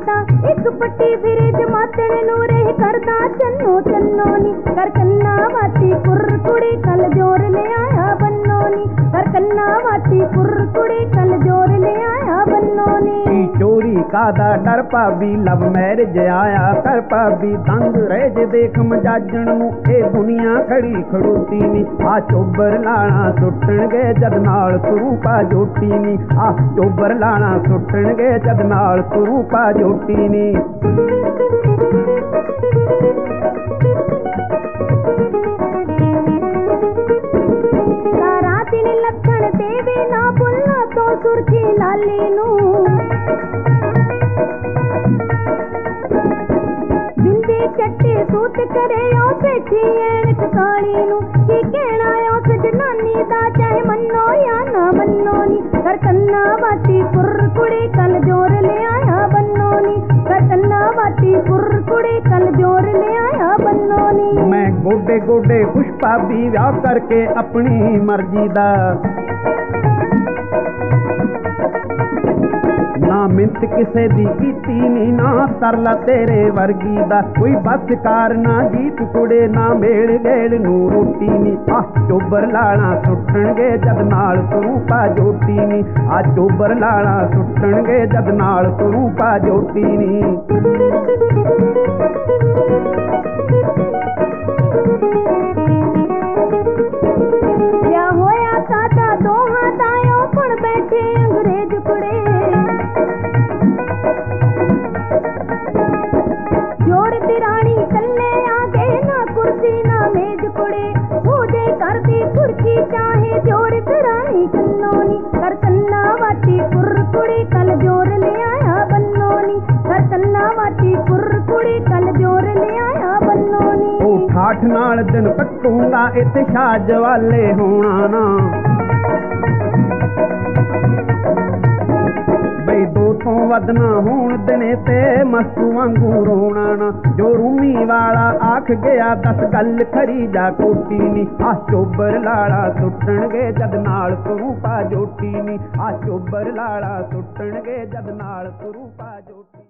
माता एक पट्टी फिरे जमातन नूरे करदा चन्नो चन्नो नी कर कन्ना वाटी कुड़ी कल जोर ले आया बन्नो नी कर कन्ना वाटी कुड़ी कल जोर ले आया बन्नो नी चोरी कादा डर भाभी लव मैरिज आया कर भाभी दंग रह जे देख मजाजन नू ए दुनिया खड़ी खड़ोती नी आ चोबर लाना सुटण गए जद नाल तुरू पा जोटी नी आ चोबर लाना सुटण गए जद नाल तुरू पा जोटी नी सारा दिन लक्षण देवे ना बोलना तो सुरखी लाली नू बिंदी चट्टे सूत करे ओ बैठी ऐनक काली नू की कहना ओ सजनानी दा चाहे मन्नो या ना मन्नो नी कर कन्ना वाटी कुड़ी कल जोर ले आया बन्नो नी कर कन्ना वाटी कुड़ी कल जोर ले आया बन्नो नी मैं गोडे गोडे खुश भाभी व्याह करके अपनी मर्जी दा ना मिंत किसे दी कीती नी ना तरला तेरे वर्गी दा कोई बस कार ना जीत कुड़े ना मेल गेल नू रोटी नी आ चोबर लाना सुटण गए जद नाल तुरू पा जोटी नी आ चोबर लाना सुटण गए जद नाल तुरू पा जोटी नी क्या होया काका दोहा दायो पण बैठे अंग्रेज कुड़े जोड़ तिरानी कल्ले आगे ना कुर्सी ना मेज कुड़े पूजे कर दी कुर्की चाहे जोड़ तिरानी कन्नोनी कर कन्ना वाटी कुड़ी कल जोर ले आया बन्नोनी कर कन्ना वाटी कुड़ी कल जोर ले आया बन्नोनी ओ ठाठ नाल दिन कटूंगा इत्थे छाज वाले होना ना बई दो तो वदना होण दिने ते मस्तू वांगू रोना ना जो रूमी वाला आख गया दस गल खरी जा कोटी नी आ चोबर लाड़ा सुटण गए जद नाल तुरू पा जोटी नी आ चोबर लाड़ा सुटण गए जद नाल तुरू पा जोटी।